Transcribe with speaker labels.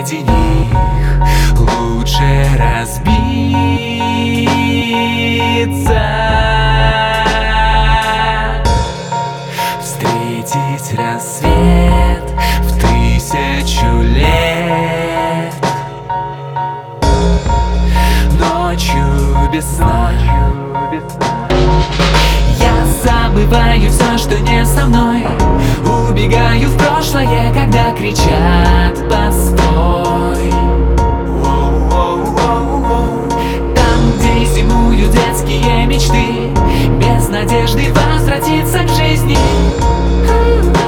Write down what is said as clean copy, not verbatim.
Speaker 1: среди них лучше разбиться, встретить рассвет в 1000 лет, ночью без сна. Я забываю все, что не со мной, убегаю в прошлое, когда кричат «постой». Там, где зимуют детские мечты, без надежды возвратиться к жизни.